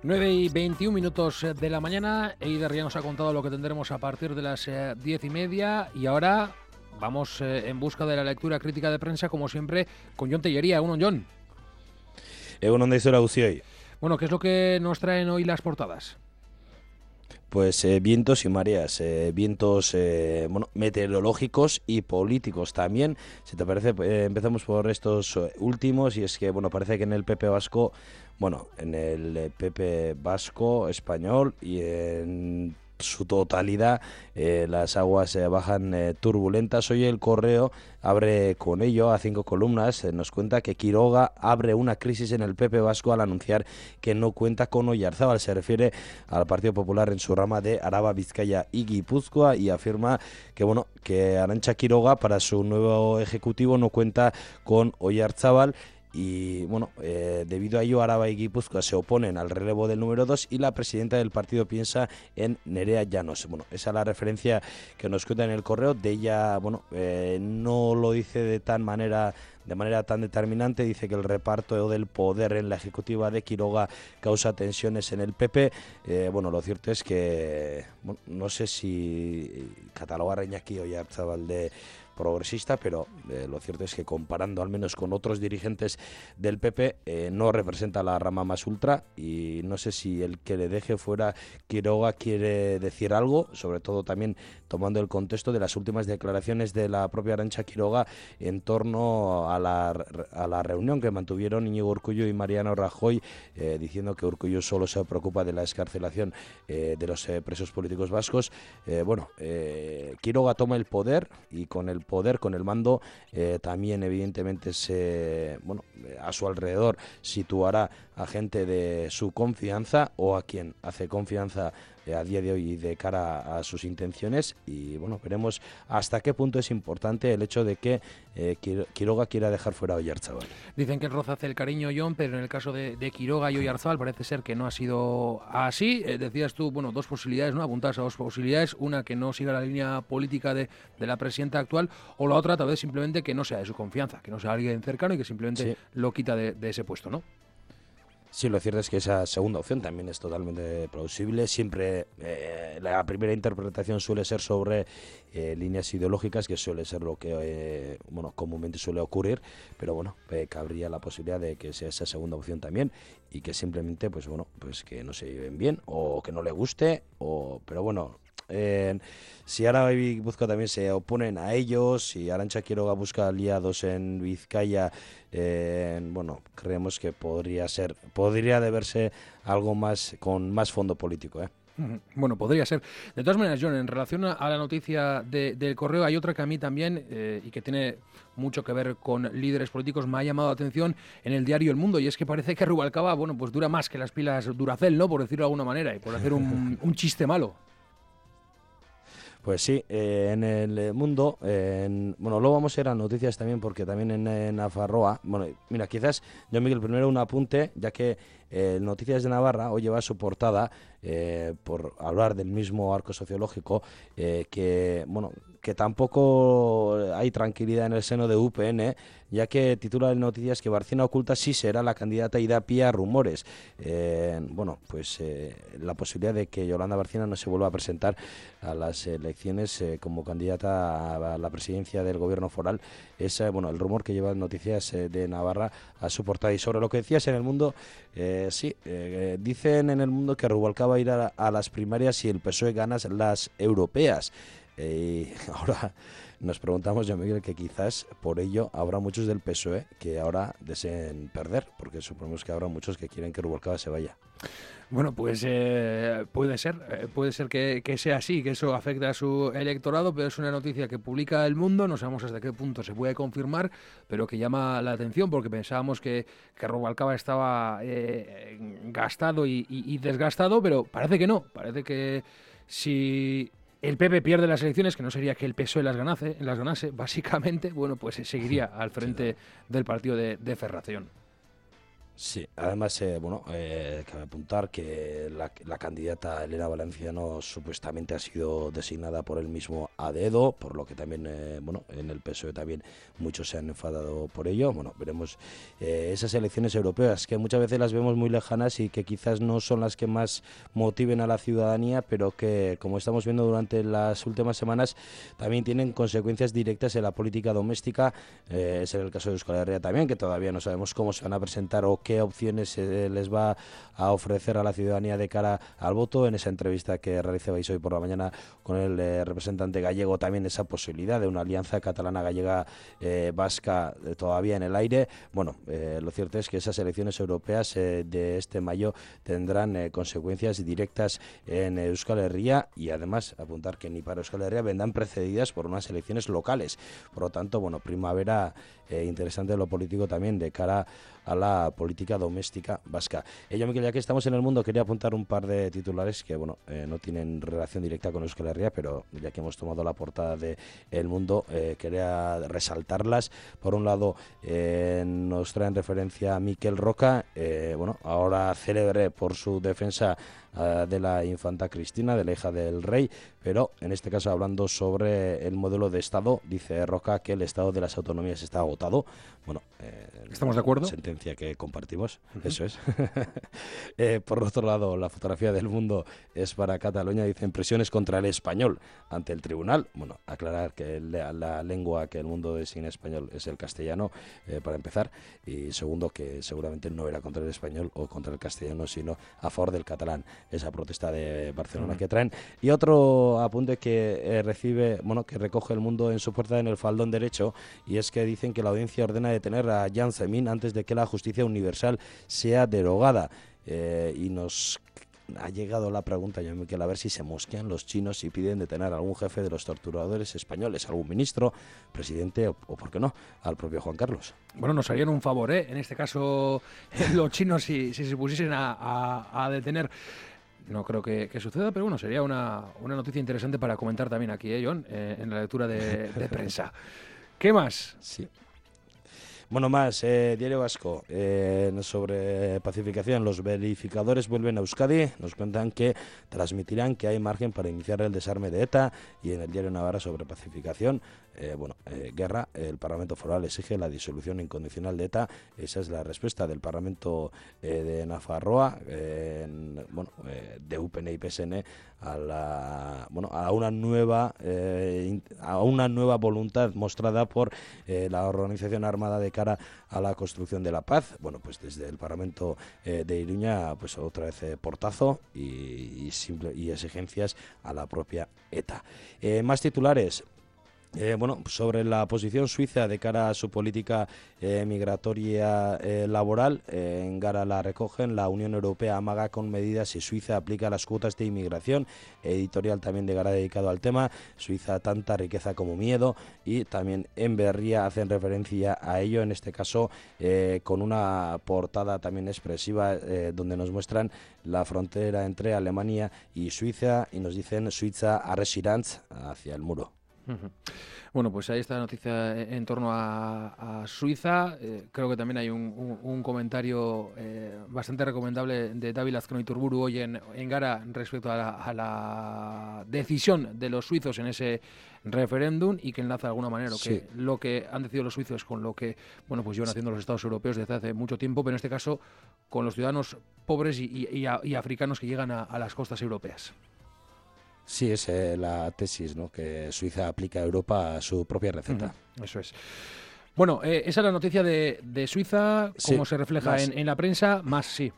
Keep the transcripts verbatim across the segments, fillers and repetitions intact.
nueve y veintiún minutos de la mañana. Eider ya nos ha contado lo que tendremos a partir de las eh, diez y media. Y ahora vamos eh, en busca de la lectura crítica de prensa, como siempre, con Jon Tellería. Uno, Jon. Egunon daizora guztioi. Bueno, ¿qué es lo que nos traen hoy las portadas? Pues eh, vientos y mareas, eh, vientos eh, bueno, meteorológicos y políticos también. Si te parece, eh, empezamos por estos últimos, y es que bueno, parece que en el P P vasco, bueno, en el eh, P P vasco español y en su totalidad, eh, las aguas eh, bajan eh, turbulentas. Hoy el Correo abre con ello a cinco columnas. Eh, nos cuenta que Quiroga abre una crisis en el P P vasco al anunciar que no cuenta con Oyarzábal. Se refiere al Partido Popular en su rama de Araba, Vizcaya y Guipúzcoa, y afirma que bueno, que Arantxa Quiroga para su nuevo ejecutivo no cuenta con Oyarzábal. Y bueno, eh, debido a ello Araba y Guipúzcoa se oponen al relevo del número dos y la presidenta del partido piensa en Nerea Llanos. Bueno, esa es la referencia que nos cuenta en el Correo. De ella, bueno, eh, no lo dice de tan manera... de manera tan determinante, dice que el reparto del poder en la ejecutiva de Quiroga causa tensiones en el P P. Eh, bueno, lo cierto es que, bueno, no sé si catalogar a Iñaki Oyarzábal de progresista, pero eh, lo cierto es que comparando al menos con otros dirigentes del P P, eh, no representa la rama más ultra, y no sé si el que le deje fuera Quiroga quiere decir algo, sobre todo también tomando el contexto de las últimas declaraciones de la propia Arantxa Quiroga en torno a la, a la reunión que mantuvieron Íñigo Urkullu y Mariano Rajoy, eh, diciendo que Urkullu solo se preocupa de la excarcelación eh, de los eh, presos políticos vascos. Eh, bueno, eh, Quiroga toma el poder, y con el poder, con el mando, eh, también evidentemente se, bueno, a su alrededor situará a gente de su confianza o a quien hace confianza eh, a día de hoy de cara a sus intenciones. Y bueno, veremos hasta qué punto es importante el hecho de que eh, Quiroga quiera dejar fuera a Oyarzábal. Dicen que el roce hace el cariño, Jon, pero en el caso de, de Quiroga y Oyarzábal parece ser que no ha sido así. Eh, decías tú, bueno, dos posibilidades, ¿no? Apuntabas a dos posibilidades. Una, que no siga la línea política de, de la presidenta actual, o la otra, tal vez simplemente que no sea de su confianza, que no sea alguien cercano y que simplemente sí. lo quita de, de ese puesto, ¿no? Sí, lo cierto es que esa segunda opción también es totalmente plausible. Siempre eh, la primera interpretación suele ser sobre eh, líneas ideológicas, que suele ser lo que eh, bueno, comúnmente suele ocurrir, pero bueno, eh, cabría la posibilidad de que sea esa segunda opción también, y que simplemente, pues bueno, pues que no se lleven bien, o que no le guste, o pero bueno... Eh, si Araba y Guipúzcoa también se oponen a ellos, y Arantxa Quiroga busca aliados en Vizcaya, eh, bueno, creemos que podría ser, podría deberse algo más con más fondo político, ¿eh? Bueno, podría ser. De todas maneras, Jon, en relación a la noticia de, del Correo, hay otra que a mí también, eh, y que tiene mucho que ver con líderes políticos, me ha llamado la atención en el diario El Mundo, y es que parece que Rubalcaba, bueno, pues dura más que las pilas Duracell, ¿no? Por decirlo de alguna manera, y por hacer un, un chiste malo. Pues sí, eh, en el Mundo, eh, en, bueno, luego vamos a ir a noticias también, porque también en, en Nafarroa, bueno, mira, quizás, yo Miguel, primero un apunte, ya que eh, Noticias de Navarra hoy lleva su portada, eh, por hablar del mismo arco sociológico, eh, que, bueno, que tampoco hay tranquilidad en el seno de U P N, ya que titula en Noticias que Barcina oculta si será la candidata y da pie a rumores. Eh, bueno, pues eh, la posibilidad de que Yolanda Barcina no se vuelva a presentar a las elecciones eh, como candidata a la presidencia del gobierno foral es eh, bueno, el rumor que lleva Noticias eh, de Navarra a su portada. Y sobre lo que decías en El Mundo, eh, sí, eh, dicen en El Mundo que Rubalcaba irá a, a las primarias si el P S O E gana las europeas. Eh, y ahora nos preguntamos, yo Miguel, que quizás por ello habrá muchos del P S O E que ahora deseen perder, porque suponemos que habrá muchos que quieren que Rubalcaba se vaya. Bueno, pues eh, puede ser, eh, puede ser que, que sea así, que eso afecte a su electorado, pero es una noticia que publica El Mundo, no sabemos hasta qué punto se puede confirmar, pero que llama la atención, porque pensábamos que, que Rubalcaba estaba eh, gastado y, y, y desgastado, pero parece que no, parece que si el P P pierde las elecciones, que no sería que el P S O E las ganase, las ganase básicamente, bueno, pues seguiría al frente del partido de, de Ferración. Sí, además, eh, bueno, eh, cabe apuntar que la, la candidata Elena Valenciano supuestamente ha sido designada por él mismo a dedo, por lo que también, eh, bueno, en el P S O E también muchos se han enfadado por ello. Bueno, veremos eh, esas elecciones europeas, que muchas veces las vemos muy lejanas y que quizás no son las que más motiven a la ciudadanía, pero que, como estamos viendo durante las últimas semanas, también tienen consecuencias directas en la política doméstica. Eh, es el caso de Euskal Herria también, que todavía no sabemos cómo se van a presentar o qué opciones eh, les va a ofrecer a la ciudadanía de cara al voto. En esa entrevista que realizabais hoy por la mañana con el eh, representante gallego, también esa posibilidad de una alianza catalana gallega eh, vasca eh, todavía en el aire. Bueno, eh, lo cierto es que esas elecciones europeas eh, de este mayo tendrán eh, consecuencias directas en Euskal Herria, y además apuntar que ni para Euskal Herria vendrán precedidas por unas elecciones locales. Por lo tanto, bueno, primavera eh, interesante en lo político también de cara a la política doméstica vasca. Eh, yo, Miquel, ya que estamos en el mundo, quería apuntar un par de titulares que, bueno, eh, no tienen relación directa con Euskal Herria, pero ya que hemos tomado la portada de El Mundo, eh, quería resaltarlas. Por un lado, eh, nos traen referencia a Miquel Roca, eh, bueno, ahora célebre por su defensa uh, de la infanta Cristina, de la hija del rey, pero en este caso hablando sobre el modelo de Estado, dice Roca que el Estado de las autonomías está agotado. Bueno, eh, ¿estamos de acuerdo? Sentencia que compartimos, uh-huh. Eso es. eh, por otro lado, la fotografía del Mundo es para Cataluña, dicen presiones contra el español ante el tribunal. Bueno, aclarar que la, la lengua que el mundo designa español es el castellano, eh, para empezar, y segundo, que seguramente no era contra el español o contra el castellano, sino a favor del catalán, esa protesta de Barcelona uh-huh. que traen. Y otro apunte que eh, recibe, bueno, que recoge El Mundo en su puerta en el faldón derecho, y es que dicen que la audiencia ordena detener a Jan Zemin antes de que la justicia universal sea derogada. Eh, y nos ha llegado la pregunta, yo Miquel, a ver si se mosquean los chinos y piden detener a algún jefe de los torturadores españoles, algún ministro, presidente o, o por qué no, al propio Juan Carlos. Bueno, nos harían un favor, ¿eh? En este caso, los chinos, si, si se pusiesen a, a, a detener. No creo que, que suceda, pero bueno, sería una, una noticia interesante para comentar también aquí, ¿eh, John? Eh, en la lectura de, de prensa. ¿Qué más? Sí. Bueno, más, eh, Diario Vasco, eh, sobre pacificación. Los verificadores vuelven a Euskadi, nos cuentan que transmitirán que hay margen para iniciar el desarme de ETA. Y en el Diario Navarra, sobre pacificación, eh, bueno, eh, guerra, el Parlamento Foral exige la disolución incondicional de ETA. Esa es la respuesta del Parlamento eh, de Nafarroa, eh, en, bueno, eh, de U P N y P S N, a la, bueno, a una nueva eh, a una nueva voluntad mostrada por eh, la organización armada de cara a la construcción de la paz. Bueno, pues desde el Parlamento eh, de Iruña, pues otra vez eh, portazo y, y, simple, y exigencias a la propia ETA. Eh, más titulares. Eh, bueno, sobre la posición suiza de cara a su política eh, migratoria eh, laboral, eh, en Gara la recogen. La Unión Europea amaga con medidas si Suiza aplica las cuotas de inmigración. Editorial también de Gara dedicado al tema. Suiza, tanta riqueza como miedo. Y también en Berria hacen referencia a ello, en este caso eh, con una portada también expresiva eh, donde nos muestran la frontera entre Alemania y Suiza y nos dicen Suiza arresirantz, hacia el muro. Bueno, pues ahí está la noticia en torno a, a Suiza. Eh, creo que también hay un, un, un comentario eh, bastante recomendable de David Lazcano Iturburu hoy en, en Gara respecto a la, a la decisión de los suizos en ese referéndum, y que enlaza de alguna manera lo que, sí. lo que han decidido los suizos con lo que bueno pues llevan haciendo los estados europeos desde hace mucho tiempo, pero en este caso con los ciudadanos pobres y, y, y, y africanos que llegan a, a las costas europeas. Sí, es eh, la tesis, ¿no? Que Suiza aplica a Europa a su propia receta. Uh-huh. Eso es. Bueno, eh, esa es la noticia de, de Suiza, cómo sí, se refleja en, en la prensa, más sí.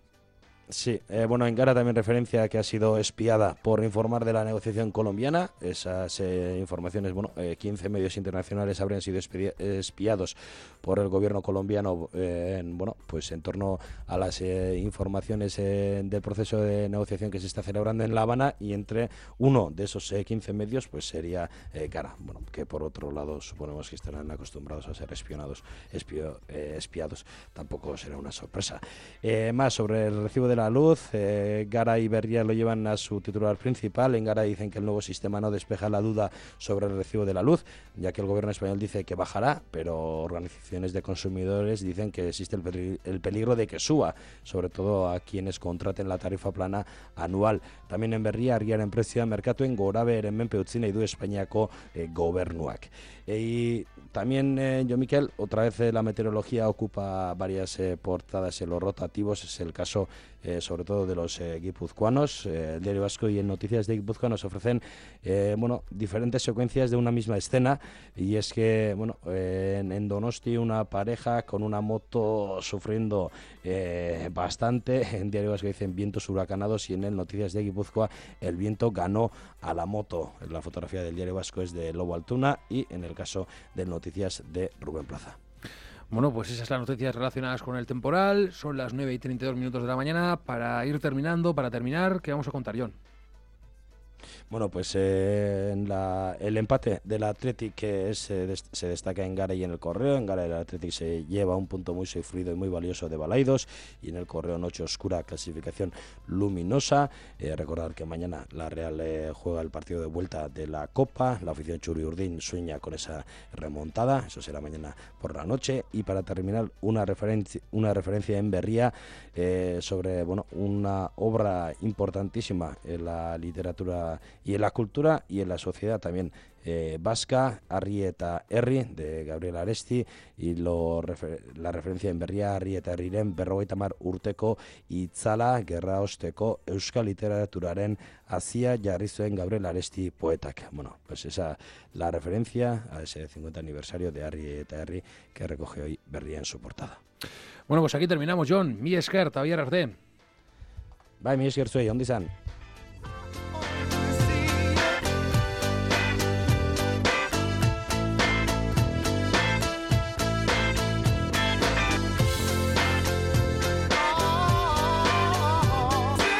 Sí, eh, bueno, en Gara también referencia a que ha sido espiada por informar de la negociación colombiana. Esas eh, informaciones, bueno, eh, quince medios internacionales habrían sido espi- espiados por el gobierno colombiano, eh, en, bueno, pues en torno a las eh, informaciones eh, del proceso de negociación que se está celebrando en La Habana, y entre uno de esos eh, quince medios, pues sería eh, Gara, bueno, que por otro lado suponemos que estarán acostumbrados a ser espionados, espio, eh, espiados, tampoco será una sorpresa. Eh, más sobre el recibo de la la luz. Eh, Garay y Berria lo llevan a su titular principal. En Garay dicen que el nuevo sistema no despeja la duda sobre el recibo de la luz, ya que el gobierno español dice que bajará, pero organizaciones de consumidores dicen que existe el, peri- el peligro de que suba, sobre todo a quienes contraten la tarifa plana anual. También en Berria, argiaren prezioa merkatuen gorabeheren menpe utzi nahi du Espainiako eh, gobernuak. Y también, eh, yo Miquel, otra vez eh, la meteorología ocupa varias eh, portadas en los rotativos. Es el caso eh, sobre todo de los eh, guipuzcoanos. Eh, el Diario Vasco y en Noticias de Guipúzcoa nos ofrecen eh, bueno, diferentes secuencias de una misma escena, y es que bueno, eh, en, en Donosti una pareja con una moto sufriendo eh, bastante. En Diario Vasco dicen vientos huracanados, y en el Noticias de Guipúzcoa el viento ganó a la moto. La fotografía del Diario Vasco es de Lobo Altuna, y en el caso del Noticias de Rubén Plaza. Bueno, pues esas son las noticias relacionadas con el temporal. Son las nueve y treinta y dos minutos de la mañana. Para ir terminando, para terminar, ¿qué vamos a contar, John? Bueno, pues eh, en la, el empate del Athletic que es, eh, des, se destaca en Garay y en el Correo. En Garay el Athletic se lleva un punto muy sufrido y muy valioso de Balaidos, y en el Correo noche oscura, clasificación luminosa. Eh, recordar que mañana la Real eh, juega el partido de vuelta de la Copa. La afición Churiurdin sueña con esa remontada, eso será mañana por la noche. Y para terminar, una referencia, una referencia en Berria eh, sobre bueno, una obra importantísima en la literatura y en la cultura y en la sociedad también eh, vasca, Arri eta Herri, de Gabriel Aresti, y lo refer la referencia en Berria, Arri eta Herriren berrogeita hamar urteko itzala gerra osteko euskal literaturaren hacia jarri zuen Gabriel Aresti poetak. Bueno, pues esa la referencia a ese cincuenta aniversario de Arri eta Herri que recoge hoy Berria en su portada. Bueno, pues aquí terminamos, John. Mi esker, Tabiar Arte. Bai, mi esker zuei, ondo izan.